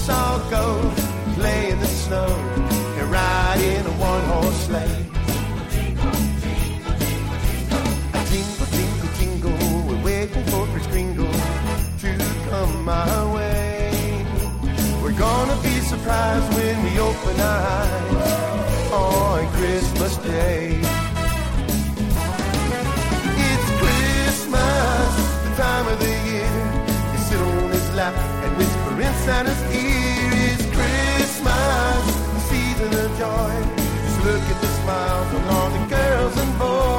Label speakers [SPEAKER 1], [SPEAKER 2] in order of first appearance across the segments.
[SPEAKER 1] let's all go play in the snow and ride in a one-horse sleigh. A jingle, jingle, jingle, we're waiting for Kris Kringle to come my way. We're gonna be surprised when we open our eyes on Christmas Day. It's Christmas, the time of the year. You sit on his lap and whisper in Santa's ear. It's Christmas, the season of joy. Just look at the smiles on all the girls and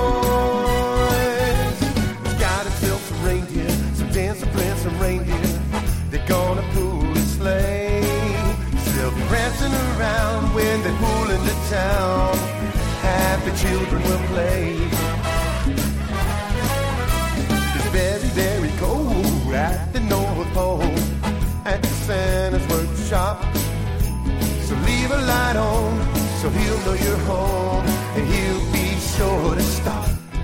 [SPEAKER 1] boys. He's got himself some reindeer, some dancing, playing some reindeer. They're gonna pull a sleigh. They'll be prancing around when they pull into town. Happy children will play. It's very, very cold at the North Pole, at Santa's workshop. So leave a light on so he'll know you're home, and he'll be sure to stop.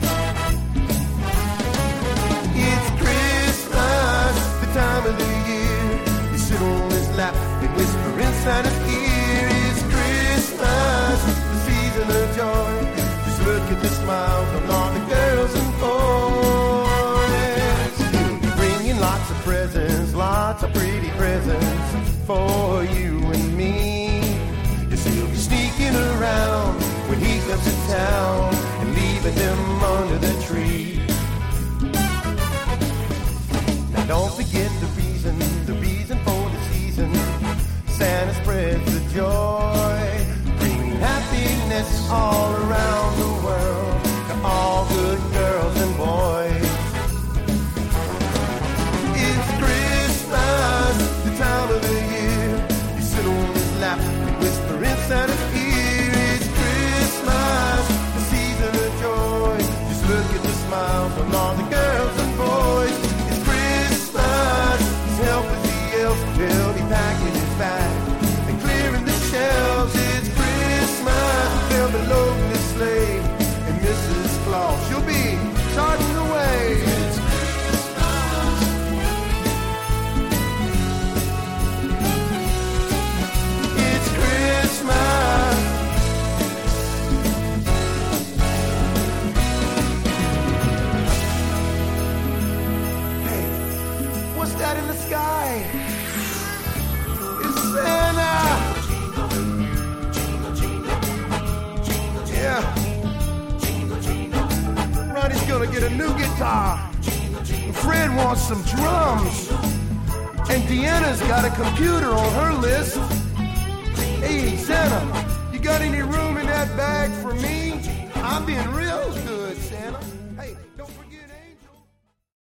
[SPEAKER 1] It's Christmas, the time of the year. You sit on his lap and whisper in Santa's ear. It's Christmas, the season of joy. Just look at the smiles on all the girls and boys. He'll be bringing lots of presents, lots of pretty presents for you and me. Yes, he'll be sneaking around when he comes to town and leaving them under the tree. Now don't forget the reason for the season. Santa spreads the joy, bringing happiness all around the world to all good girls and boys. It's Christmas, the time of the year. You sit on his lap and whisper in Santa's ear. It's Christmas, the season of joy. Just look at the smiles on all the girls and boys. It's Christmas, he's helping the elves. They'll be packing his bag and clearing the shelves. It's Christmas, they'll be loading his sleigh, and Mrs. Claus, she'll be charging away. It's Christmas. It's Christmas. Hey, what's that in the sky? It's Santa. Yeah. Ronnie's gonna get a new guitar. Fred wants some drums. And Deanna's got a computer on her list. Hey, Santa, you got any room in that bag for me? I'm being real